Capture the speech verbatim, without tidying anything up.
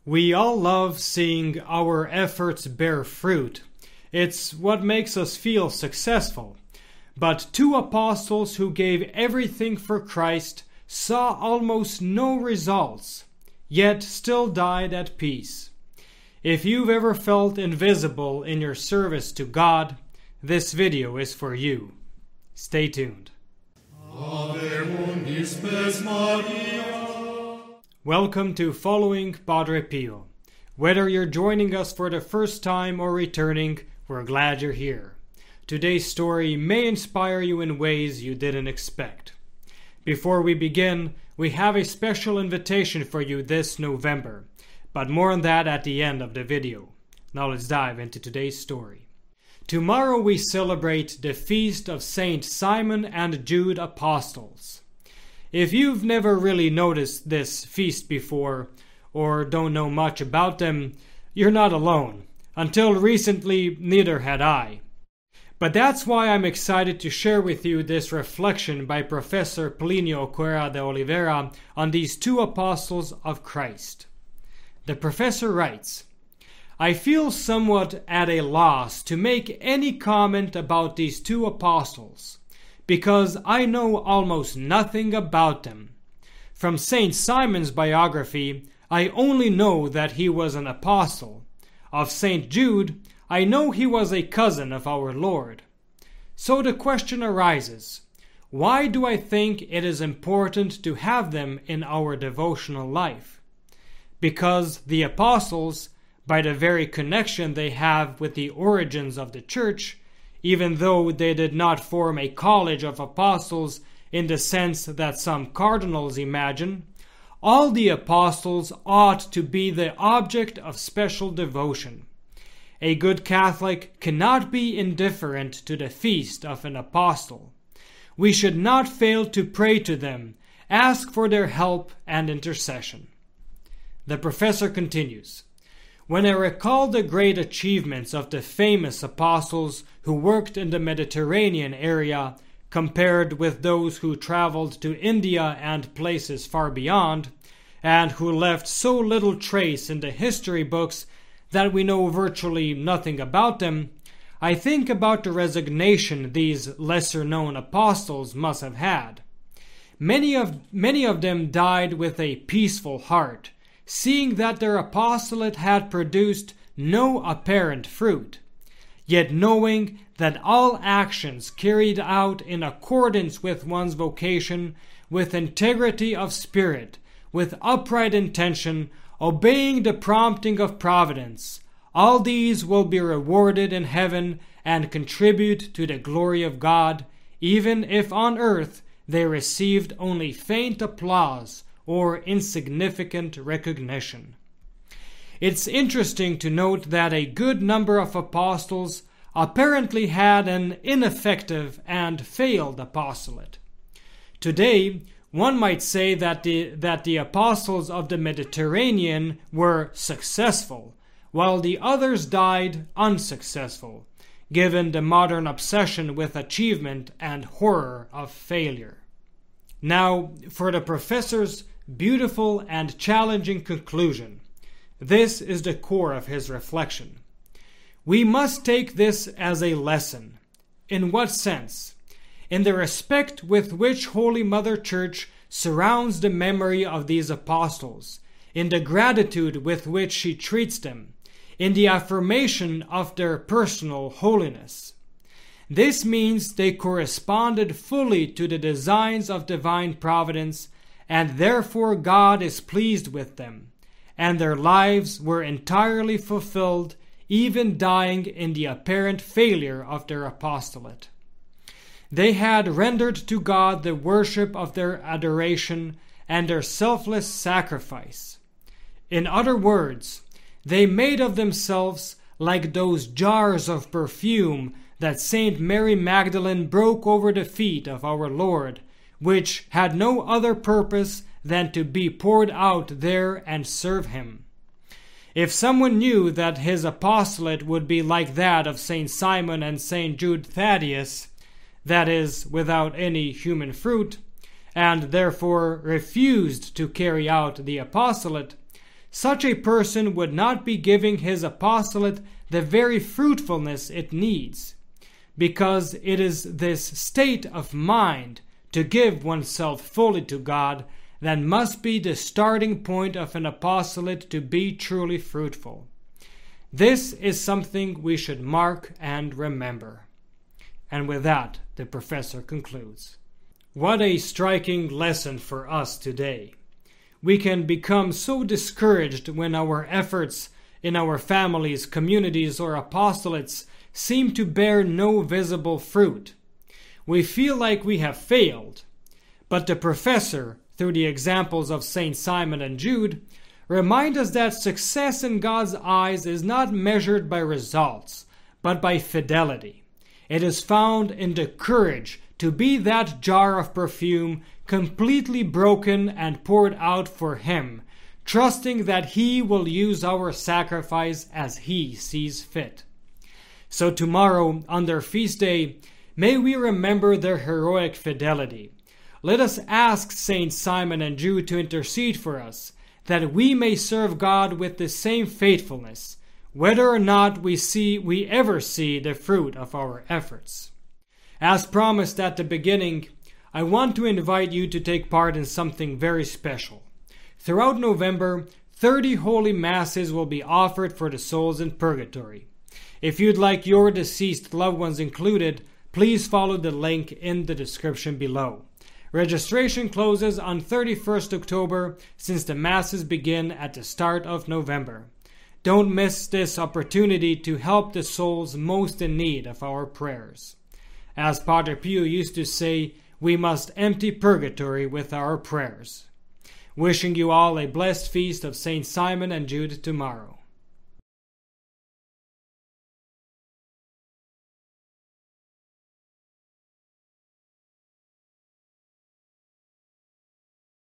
We all love seeing our efforts bear fruit. It's what makes us feel successful. But two apostles who gave everything for Christ saw almost no results, yet still died at peace. If you've ever felt invisible in your service to God, this video is for you. Stay tuned. Welcome to Following Padre Pio. Whether you're joining us for the first time or returning, we're glad you're here. Today's story may inspire you in ways you didn't expect. Before we begin, we have a special invitation for you this November, but more on that at the end of the video. Now let's dive into today's story. Tomorrow we celebrate the feast of Saint Simon and Jude Apostles. If you've never really noticed this feast before, or don't know much about them, you're not alone. Until recently, neither had I. But that's why I'm excited to share with you this reflection by Professor Plinio Correa de Oliveira on these two apostles of Christ. The professor writes, I feel somewhat at a loss to make any comment about these two apostles, because I know almost nothing about them. From Saint Simon's biography, I only know that he was an apostle. Of Saint Jude, I know he was a cousin of our Lord. So the question arises, why do I think it is important to have them in our devotional life? Because the apostles, by the very connection they have with the origins of the church, even though they did not form a college of apostles in the sense that some cardinals imagine, all the apostles ought to be the object of special devotion. A good Catholic cannot be indifferent to the feast of an apostle. We should not fail to pray to them, ask for their help and intercession. The professor continues, When I recall the great achievements of the famous apostles who worked in the Mediterranean area compared with those who traveled to India and places far beyond, and who left so little trace in the history books that we know virtually nothing about them, I think about the resignation these lesser-known apostles must have had. Many of, many of them died with a peaceful heart, seeing that their apostolate had produced no apparent fruit, yet knowing that all actions carried out in accordance with one's vocation, with integrity of spirit, with upright intention, obeying the prompting of providence, all these will be rewarded in heaven and contribute to the glory of God, even if on earth they received only faint applause or insignificant recognition. It's interesting to note that a good number of apostles apparently had an ineffective and failed apostolate. Today, one might say that the, that the apostles of the Mediterranean were successful, while the others died unsuccessful, given the modern obsession with achievement and horror of failure. Now, for the professor's beautiful and challenging conclusion. This is the core of his reflection. We must take this as a lesson. In what sense? In the respect with which Holy Mother Church surrounds the memory of these apostles, in the gratitude with which she treats them, in the affirmation of their personal holiness. This means they corresponded fully to the designs of divine providence, and therefore God is pleased with them, and their lives were entirely fulfilled, even dying in the apparent failure of their apostolate. They had rendered to God the worship of their adoration and their selfless sacrifice. In other words, they made of themselves like those jars of perfume that Saint Mary Magdalene broke over the feet of our Lord, which had no other purpose than to be poured out there and serve him. If someone knew that his apostolate would be like that of Saint Simon and Saint Jude Thaddeus, that is, without any human fruit, and therefore refused to carry out the apostolate, such a person would not be giving his apostolate the very fruitfulness it needs, because it is this state of mind to give oneself fully to God that must be the starting point of an apostolate to be truly fruitful. This is something we should mark and remember. And with that, the professor concludes. What a striking lesson for us today. We can become so discouraged when our efforts in our families, communities, or apostolates seem to bear no visible fruit. We feel like we have failed. But the professor, through the examples of Saint Simon and Jude, remind us that success in God's eyes is not measured by results, but by fidelity. It is found in the courage to be that jar of perfume completely broken and poured out for Him, trusting that He will use our sacrifice as He sees fit. So tomorrow, on their feast day, may we remember their heroic fidelity. Let us ask Saints Simon and Jude to intercede for us, that we may serve God with the same faithfulness, whether or not we see we ever see the fruit of our efforts. As promised at the beginning, I want to invite you to take part in something very special. Throughout November, thirty holy masses will be offered for the souls in purgatory. If you'd like your deceased loved ones included, please follow the link in the description below. Registration closes on thirty-first October, since the masses begin at the start of November. Don't miss this opportunity to help the souls most in need of our prayers. As Padre Pio used to say, we must empty purgatory with our prayers. Wishing you all a blessed feast of Saint Simon and Jude tomorrow.